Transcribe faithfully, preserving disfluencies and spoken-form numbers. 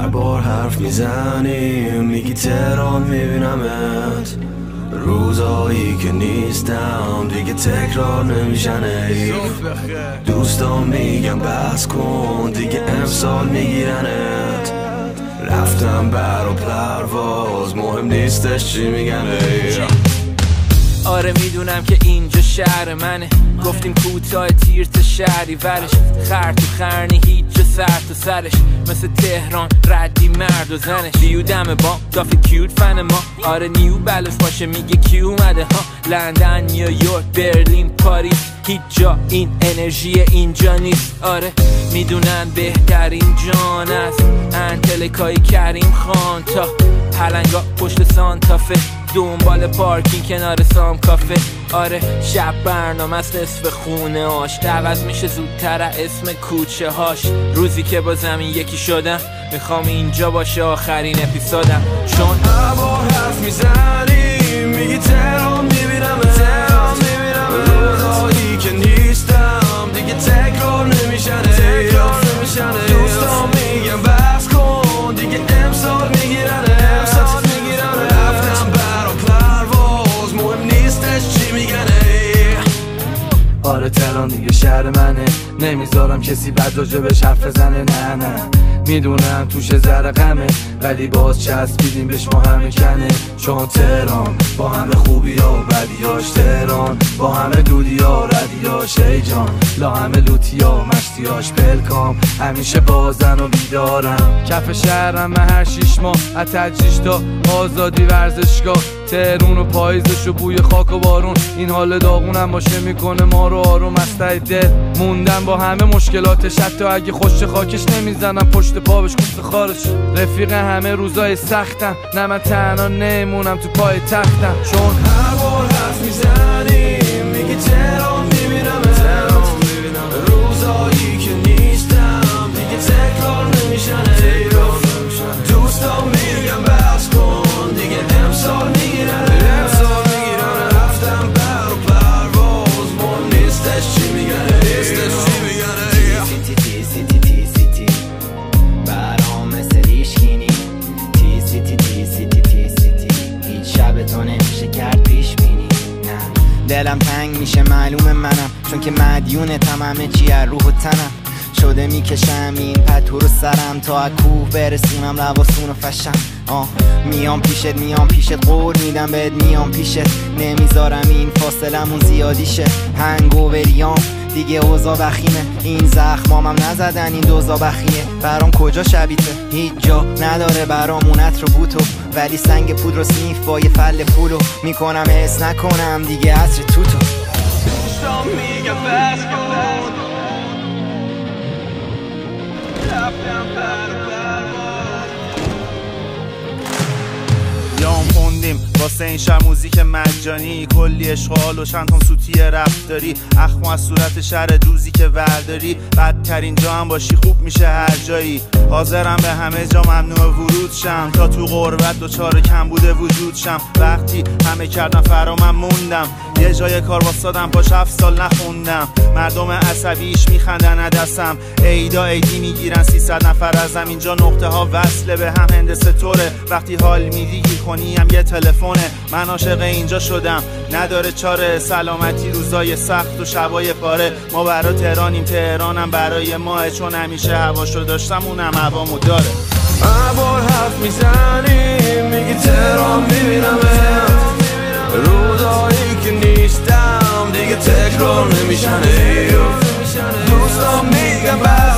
هر بار حرف میزنیم میگی تهران میبینمت، روزایی که نیستم دیگه تکرار نمیشن حیف. دوستان میگم بس کن دیگه امسال میگیرنت، رفتم بر و پرواز مهم نیستش چی میگن. آره میدونم که اینجا شهر منه، گفتیم کوتاه تیر تا شهری ورش، خر تو خرنی هیچ جا سر تو سرش، مثل تهران ردی مرد و زنش. بیو دم با دافی کیوت فن ما، آره نیو بلوش باشه میگه کی اومده ها. لندن، نیویورک، برلین، پاریس، هیچ جا این انرژی اینجا نیست. آره میدونن بهترین جان است انتلکای کریم خان تا پلنگا پشت سانتافه، دنبال پارکینگ کنار سام کافه. آره شب برنامه است نصف خونه هاش، عوض میشه زودتر اسم کوچه هاش. روزی که با زمین یکی شدم میخوام اینجا باشه آخرین اپیزودم، چون هر بار حرف میزنی میگی تهران میبینم، تهران میبینم، روزایی که نیستم دیگه تکرار نمیشن، تکرار نمیشن. دوستان میگم بس کن دیگه امسال میگیرن، امسال میگیرن. رفتم بر و پرواز مهم نیستش چی میگن. آره تهران دیگه شهر منه، نمیذارم کسی بد راجبش حرف بزنه. نه نه میدونم توش ذره غمه، ولی باز چسبیدیم بهش ما همه کنه. چون تهران با همه خوبی ها و بدیاش، تهران با همه دودی ها ردیاش، ای جان لا همه لوتی ها مشتیاش. پلکام همیشه بازن و بیدارم، کف شهرم من هر شیش ماه از تجریش تا آزادی ورزشگاه. تهرون و پاییزش و بوی خاک و بارون، این حال داغونم باشه میکنه ما رو آروم. از ته دل موندم با همه مشکلاتش، حتی اگه خوش خاکش نمیزنم پشت پا بهش کوفت خارش. رفیق همه روزای سختم، نه من تنها نمونم تو پای تختم. چون هر بار حرف میزنی میگی تهران میبینم، تهران میبینم، روزایی که نیستم دیگه تکرار نمیشن، تکرار نمیشن. دوستان میگم بس کن دیگه امسال میگیرن، امسال میگیرن. رفتم بر و پرواز مهم نیستش چی میگن، نیستش چی میگن. تی تی تی تی تی برام مثل ریشگینی، تی سی تی تی سی تی تی سی تی هیچ شب تو نمیشه کرد پیش بینی. نه دلم تنگ میشه معلوم منم، چون که مدیون تمامه چی از روح و تنم. شده میکشم این پتو رو سرم تا از کوه برسونم لباسون و فشم. آه میام پیشت میام پیشت قول میدم بهت میام پیشت، نمیذارم این فاصلمون زیادی شه. هنگووریام دیگه اوضاع بخیمه، این زخمامم نزدن این دوزا بخیه. برام کجا شبیته هیچ جا نداره برامون عطر و بوتو، ولی سنگ پودر و سنیف با یه فل پولو میکنم حس نکنم دیگه عطر توتو. دوستان میگم بس کن رفتم بر و پرواز. یام خوندیم واسه این شهر موزیک مجانی، کلی اشغال و چند تام سوتی رفتاری. اخم از صورت شهر دوزی که ورداری، بدترین جا هم باشی خوب میشه هر جایی. حاضرم به همه جا ممنوع ورود شم، تا تو غربت دوچار کم بوده وجود شم. وقتی همه کردم فرا من موندم، یه جای کار واسادم باش هفت سال نخوندم. مردم عصبیش میخندن عدسم، ایدا ایدی میگیرن سیصد نفر ازم. اینجا نقطه ها وصله به هم هندسه طوره، وقتی حال میدی گیر کنی هم یه تلفونه. من عاشق اینجا شدم نداره چاره، سلامتی روزای سخت و شبای پاره. ما برا تهرانیم تهرانم برای ماه، چون همیشه هواشو داشتم اونم هوامو داره. هر بار حرف میزنی میگی تهران میبینم، روزایی که نیستم دیگه تکرار نمیشن. دوستان میگم